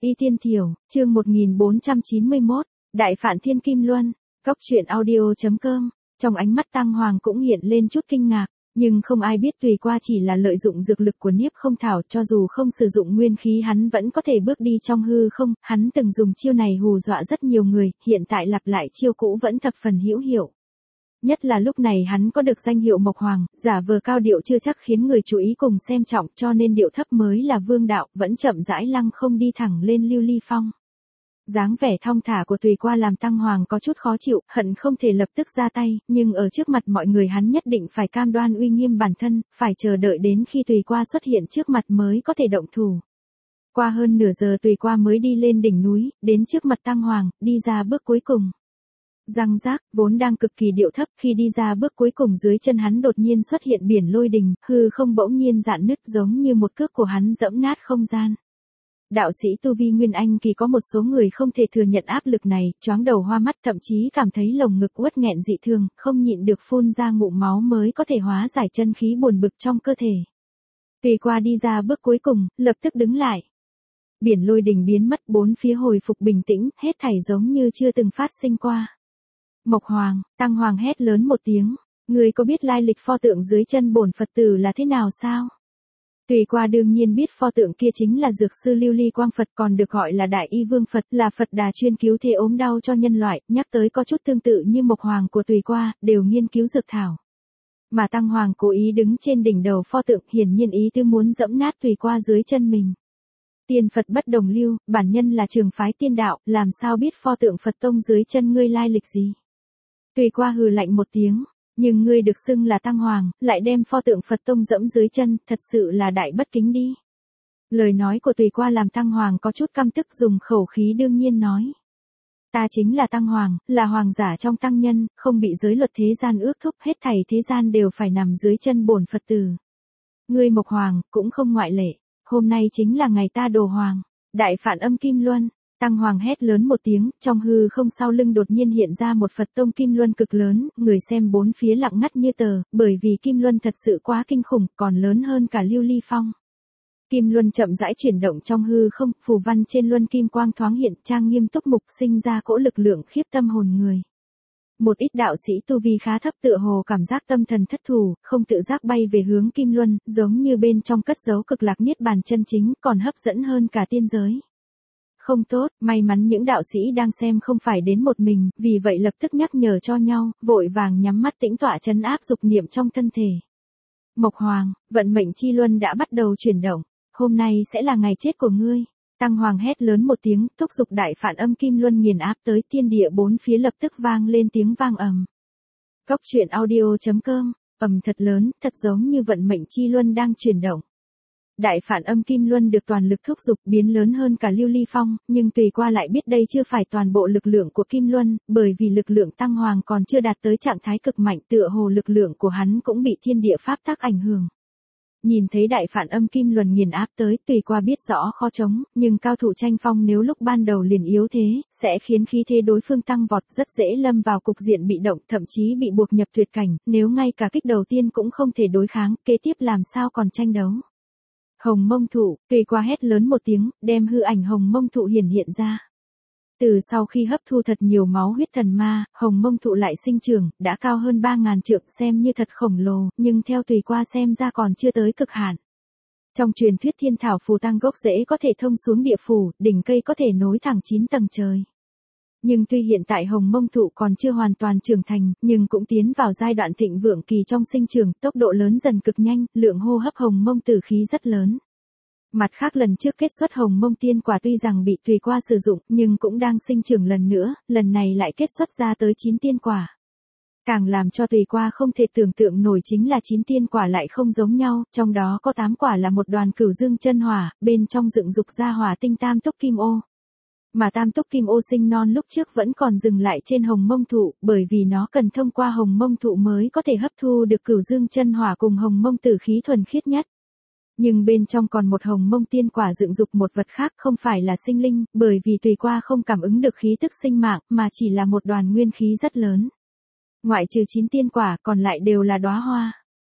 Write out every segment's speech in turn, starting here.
Y Tiên Thiểu, chương 1491, Đại Phạn Thiên Kim Luân, Cốc truyện audio.com, trong ánh mắt Tăng Hoàng cũng hiện lên chút kinh ngạc, nhưng không ai biết Tùy Qua chỉ là lợi dụng dược lực của Niếp Không Thảo, cho dù không sử dụng nguyên khí hắn vẫn có thể bước đi trong hư không, hắn từng dùng chiêu này hù dọa rất nhiều người, hiện tại lặp lại chiêu cũ vẫn thập phần hữu hiệu. Nhất là lúc này hắn có được danh hiệu Mộc Hoàng, giả vờ cao điệu chưa chắc khiến người chú ý cùng xem trọng, cho nên điệu thấp mới là vương đạo, vẫn chậm rãi lăng không đi thẳng lên lưu ly phong. Dáng vẻ thong thả của Tùy Qua làm Tăng Hoàng có chút khó chịu, hận không thể lập tức ra tay, nhưng ở trước mặt mọi người hắn nhất định phải cam đoan uy nghiêm bản thân, phải chờ đợi đến khi Tùy Qua xuất hiện trước mặt mới có thể động thủ. Qua hơn nửa giờ Tùy Qua mới đi lên đỉnh núi, đến trước mặt Tăng Hoàng, đi ra bước cuối cùng. Răng rác, vốn đang cực kỳ điệu thấp, khi đi ra bước cuối cùng dưới chân hắn đột nhiên xuất hiện biển lôi đình, hư không bỗng nhiên rạn nứt giống như một cước của hắn dẫm nát không gian. Đạo sĩ tu vi Nguyên Anh kỳ có một số người không thể thừa nhận áp lực này, choáng đầu hoa mắt, thậm chí cảm thấy lồng ngực uất nghẹn dị thường, không nhịn được phun ra ngụm máu mới có thể hóa giải chân khí buồn bực trong cơ thể. Tùy Qua đi ra bước cuối cùng, lập tức đứng lại. Biển lôi đình biến mất, bốn phía hồi phục bình tĩnh, hết thảy giống như chưa từng phát sinh qua. Mộc Hoàng, Tăng Hoàng hét lớn một tiếng, người có biết lai lịch pho tượng dưới chân bổn Phật tử là thế nào sao? Tùy Qua đương nhiên biết pho tượng kia chính là dược sư Lưu Ly Quang Phật, còn được gọi là Đại Y Vương Phật, là Phật Đà chuyên cứu thế ốm đau cho nhân loại, nhắc tới có chút tương tự như Mộc Hoàng của Tùy Qua, đều nghiên cứu dược thảo. Mà Tăng Hoàng cố ý đứng trên đỉnh đầu pho tượng, hiển nhiên ý tư muốn dẫm nát Tùy Qua dưới chân mình. Tiên Phật bất đồng lưu, bản nhân là trường phái tiên đạo, làm sao biết pho tượng Phật tông dưới chân ngươi lai lịch gì? Tùy Qua hừ lạnh một tiếng, nhưng ngươi được xưng là Tăng Hoàng, lại đem pho tượng Phật tông dẫm dưới chân, thật sự là đại bất kính đi. Lời nói của Tùy Qua làm Tăng Hoàng có chút căm tức, dùng khẩu khí đương nhiên nói. Ta chính là Tăng Hoàng, là hoàng giả trong tăng nhân, không bị giới luật thế gian ước thúc, hết thảy thế gian đều phải nằm dưới chân bổn Phật tử. Ngươi Mộc Hoàng, cũng không ngoại lệ, hôm nay chính là ngày ta đồ hoàng, Đại Phạn Âm Kim Luân. Tăng Hoàng hét lớn một tiếng, trong hư không sau lưng đột nhiên hiện ra một Phật tông Kim Luân cực lớn, người xem bốn phía lặng ngắt như tờ, bởi vì Kim Luân thật sự quá kinh khủng, còn lớn hơn cả lưu ly phong. Kim Luân chậm rãi chuyển động trong hư không, phù văn trên luân kim quang thoáng hiện, trang nghiêm túc mục, sinh ra cỗ lực lượng khiếp tâm hồn người. Một ít đạo sĩ tu vi khá thấp tựa hồ cảm giác tâm thần thất thủ, không tự giác bay về hướng Kim Luân, giống như bên trong cất giấu cực lạc niết bàn chân chính, còn hấp dẫn hơn cả tiên giới. Không tốt, may mắn những đạo sĩ đang xem không phải đến một mình, vì vậy lập tức nhắc nhở cho nhau, vội vàng nhắm mắt tĩnh tọa trấn áp dục niệm trong thân thể. Mộc Hoàng, vận mệnh chi luân đã bắt đầu chuyển động, hôm nay sẽ là ngày chết của ngươi. Tăng Hoàng hét lớn một tiếng, thúc giục Đại Phạn Âm Kim Luân nghiền áp tới, thiên địa bốn phía lập tức vang lên tiếng vang ầm. Cốc truyện audio.com, ầm thật lớn, thật giống như vận mệnh chi luân đang chuyển động. Đại Phạn Âm Kim Luân được toàn lực thúc giục, biến lớn hơn cả lưu ly phong, nhưng Tùy Qua lại biết đây chưa phải toàn bộ lực lượng của Kim Luân, bởi vì lực lượng Tăng Hoàng còn chưa đạt tới trạng thái cực mạnh, tựa hồ lực lượng của hắn cũng bị thiên địa pháp tắc ảnh hưởng. Nhìn thấy Đại Phạn Âm Kim Luân nghiền áp tới, Tùy Qua biết rõ khó chống, nhưng cao thủ tranh phong nếu lúc ban đầu liền yếu thế, sẽ khiến khí thế đối phương tăng vọt, rất dễ lâm vào cục diện bị động, thậm chí bị buộc nhập tuyệt cảnh, nếu ngay cả kích đầu tiên cũng không thể đối kháng, kế tiếp làm sao còn tranh đấu. Hồng Mông Thụ, Tùy Qua hét lớn một tiếng, đem hư ảnh Hồng Mông Thụ hiện ra. Từ sau khi hấp thu thật nhiều máu huyết thần ma, Hồng Mông Thụ lại sinh trưởng, đã cao hơn 3.000 trượng, xem như thật khổng lồ, nhưng theo Tùy Qua xem ra còn chưa tới cực hạn. Trong truyền thuyết thiên thảo phù tăng gốc rễ có thể thông xuống địa phủ, đỉnh cây có thể nối thẳng 9 tầng trời. Nhưng tuy hiện tại Hồng Mông Thụ còn chưa hoàn toàn trưởng thành, nhưng cũng tiến vào giai đoạn thịnh vượng kỳ trong sinh trưởng, tốc độ lớn dần cực nhanh, lượng hô hấp Hồng Mông tử khí rất lớn. Mặt khác lần trước kết xuất Hồng Mông tiên quả tuy rằng bị Tùy Qua sử dụng, nhưng cũng đang sinh trưởng lần nữa, lần này lại kết xuất ra tới 9 tiên quả. Càng làm cho Tùy Qua không thể tưởng tượng nổi chính là 9 tiên quả lại không giống nhau, trong đó có 8 quả là một đoàn cửu dương chân hỏa, bên trong dựng dục ra hỏa tinh tam túc kim ô. Mà tam túc kim ô sinh non lúc trước vẫn còn dừng lại trên Hồng Mông Thụ, bởi vì nó cần thông qua Hồng Mông Thụ mới có thể hấp thu được cửu dương chân hỏa cùng Hồng Mông tử khí thuần khiết nhất. Nhưng bên trong còn một Hồng Mông tiên quả dựng dục một vật khác, không phải là sinh linh, bởi vì Tùy Qua không cảm ứng được khí tức sinh mạng, mà chỉ là một đoàn nguyên khí rất lớn. Ngoại trừ 9 tiên quả, còn lại đều là đóa hoa.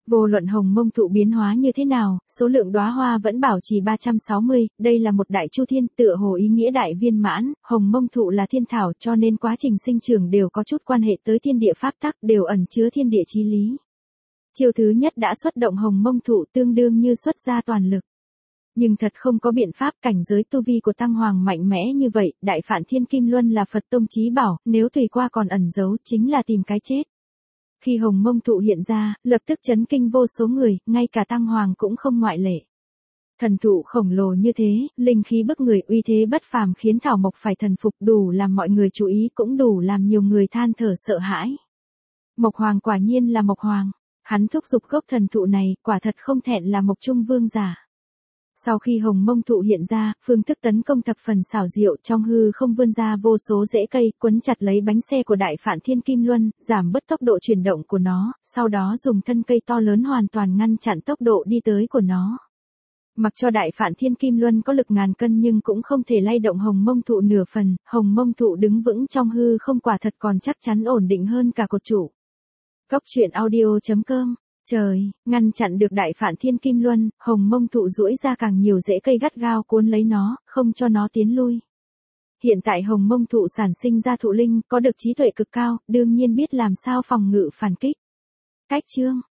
Vô luận hồng mông thụ biến hóa như thế nào, số lượng đóa hoa vẫn bảo trì 360, đây là một đại chu thiên, tựa hồ ý nghĩa đại viên mãn, hồng mông thụ là thiên thảo cho nên quá trình sinh trưởng đều có chút quan hệ tới thiên địa pháp tắc, đều ẩn chứa thiên địa chí lý. Chiêu thứ nhất đã xuất động hồng mông thụ tương đương như xuất ra toàn lực. Nhưng thật không có biện pháp, cảnh giới tu vi của Tăng Hoàng mạnh mẽ như vậy, Đại Phạn Thiên Kim Luân là Phật tông chí bảo, nếu tùy qua còn ẩn giấu chính là tìm cái chết. Khi hồng mông thụ hiện ra, lập tức chấn kinh vô số người, ngay cả Tăng Hoàng cũng không ngoại lệ. Thần thụ khổng lồ như thế, linh khí bức người, uy thế bất phàm khiến thảo mộc phải thần phục, đủ làm mọi người chú ý, cũng đủ làm nhiều người than thở sợ hãi. Mộc Hoàng quả nhiên là Mộc Hoàng, hắn thúc giục gốc thần thụ này, quả thật không thẹn là Mộc Trung Vương giả. Sau khi hồng mông thụ hiện ra, phương thức tấn công thập phần xảo diệu, trong hư không vươn ra vô số rễ cây, quấn chặt lấy bánh xe của Đại Phạn Thiên Kim Luân, giảm bớt tốc độ chuyển động của nó, sau đó dùng thân cây to lớn hoàn toàn ngăn chặn tốc độ đi tới của nó. Mặc cho Đại Phạn Thiên Kim Luân có lực ngàn cân nhưng cũng không thể lay động hồng mông thụ nửa phần, hồng mông thụ đứng vững trong hư không, quả thật còn chắc chắn ổn định hơn cả cột trụ. Cốc truyện audio.com. Trời, ngăn chặn được Đại Phạn Thiên Kim Luân, hồng mông thụ duỗi ra càng nhiều rễ cây gắt gao cuốn lấy nó, không cho nó tiến lui. Hiện tại hồng mông thụ sản sinh ra thụ linh, có được trí tuệ cực cao, đương nhiên biết làm sao phòng ngự phản kích. Cách chương